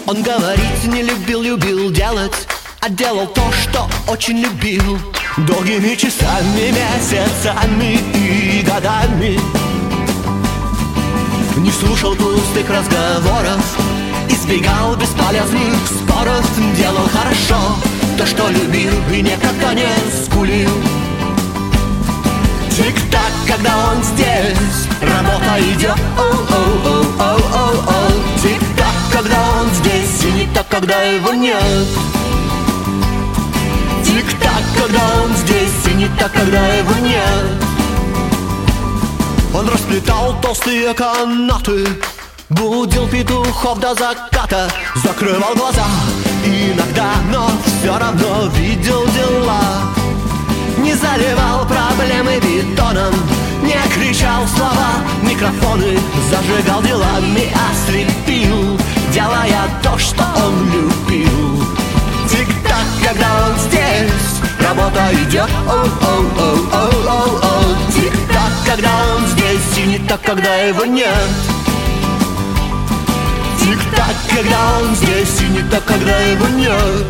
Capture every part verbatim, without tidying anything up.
Он говорить не любил, любил делать, а делал то, что очень любил. Долгими часами, месяцами и годами не слушал пустых разговоров, избегал бесполезных споров. Делал хорошо то, что любил, и никогда не скулил. Тик-так, когда он здесь, работа идет. Оу-оу-оу-оу-оу-оу. Тик-так, когда он здесь, и не так, когда его нет. Тик-так, когда он здесь, и не так, когда его нет. Он расплетал толстые канаты, будил петухов до заката, закрывал глаза иногда, но все равно видел дела. Не заливал проблемы бетоном, не кричал слова микрофоны, зажигал делами, ослепил, делая то, что он любил. Тик-так, когда он здесь, работа идет. Оу-оу-оу-оу-оу-оу. Тик-так, когда он здесь, и не так, когда его нет. Тик-так, когда он здесь, и не так, когда его нет.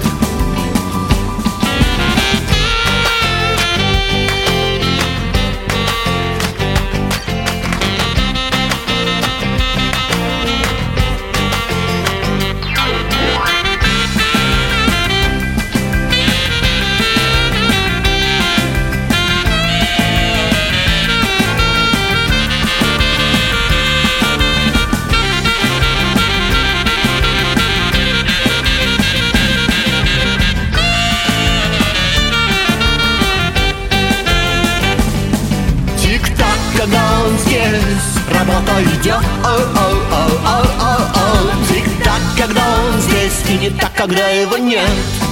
Когда он здесь, работа идет. Оу-оу-оу-оу-оу-оу. Тик-так, когда он здесь, и не так, когда его нет.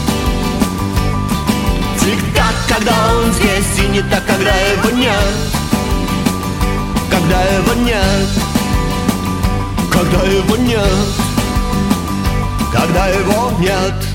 Тик-так, когда он здесь, и не так, когда его нет. Когда его нет. Когда его нет. Когда его нет.